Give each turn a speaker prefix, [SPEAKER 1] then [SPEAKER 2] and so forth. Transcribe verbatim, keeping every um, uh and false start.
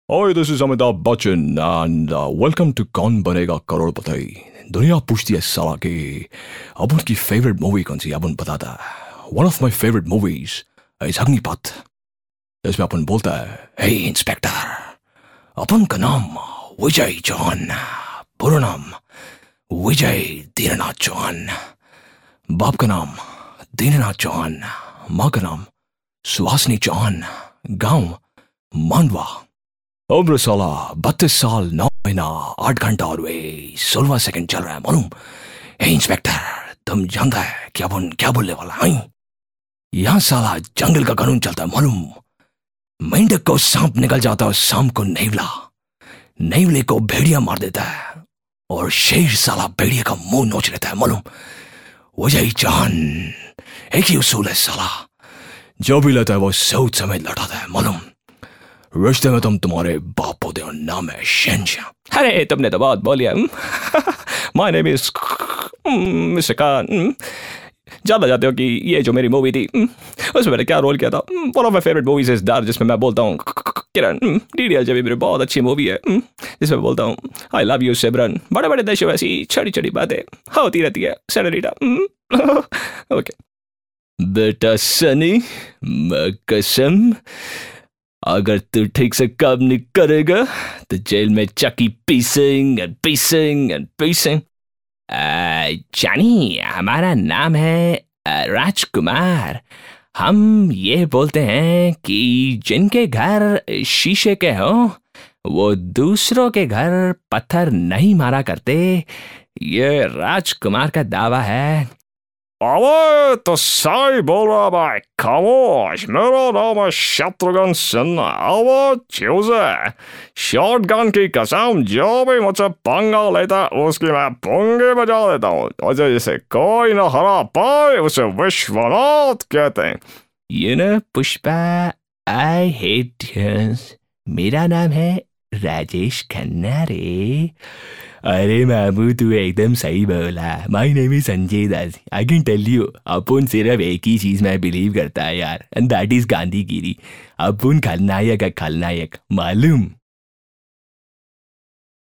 [SPEAKER 1] Hi, this is Amitabh Bachchan and uh, welcome to कौन बनेगा करोड़पति। दुनिया पूछती है साला कि अब उनकी फेवरेट मूवी कौन सी, अब उन बताता है। One of my favorite movies is Agnipath. इसमें अपन बोलता है, हे इंस्पेक्टर, अपन का नाम विजय चौहान, पूरा नाम विजय दीननाथ चौहान, बाप का नाम दीननाथ चौहान, माँ का नाम सुहासिनी चौहान, गांव मांडवा, उम्र साला बत्तीस साल नौ महीना आठ घंटा और वे सोलवा सेकंड चल रहा है मालूम। हे इंस्पेक्टर, तुम जानता है कि अपन क्या बोलने वाला है? यहाँ साला जंगल का कानून चलता है मालूम। मेंढक को सांप निकल जाता है, सांप को नेवला, नेवले को भेड़िया मार देता है और शेर साला भेड़िया का मुंह नोच लेता है मालूम। विजय चौहान एक ही उसूल है साला, जो भी लेता है वो सोच समझ लौटाता है मालूम। रिश्ते में तुम तुम्हारे बाप होते हो, नाम है शहनशाह। अरे तुमने तो बहुत बोलिया। My name is mister Khan. जानना चाहते हो कि ये जो मेरी मूवी थी उसमें मैंने क्या रोल किया था? One of my favourite movies is Darr, जिसमें मैं बोलता हूँ किरण। डीडीएल जब भी मेरी बहुत अच्छी मूवी है जिसमें बोलता हूँ आई लव यू सिमरन। बड़े बड़े देशों ऐसी छोटी छोटी बातें होती रहती है सेनोरिटा। ओके बेटा सनी, कसम अगर तू ठीक से काम नहीं करेगा तो जेल में चक्की पीसिंग एंड पीसिंग एंड पीसिंग। जानी, हमारा नाम है राजकुमार। हम ये बोलते हैं कि जिनके घर शीशे के हो वो दूसरों के घर पत्थर नहीं मारा करते। ये राजकुमार का दावा है।
[SPEAKER 2] अबे तो सही बोल रहा भाई, खामोश। मेरा नाम है शत्रुघ्न सिन्हा। अब चूजे शॉटगन की कसम, जो भी मुझसे पंगा लेता है उसकी मैं पुंगी बजा देता हूँ। और जिसे कोई न हरा पाए उसे विश्वनाथ कहते हैं।
[SPEAKER 3] You know Pushpa, I hate हंस। मेरा नाम है राजेश खन्ना रे। अरे मामू, तू एकदम सही बोला। My name is Sanjay Das. I can tell you, अपन सिर्फ एक ही चीज में बिलीव करता है यार, एंड दैट इज गांधीगिरी। अपन खलनायक है, खलनायक मालूम।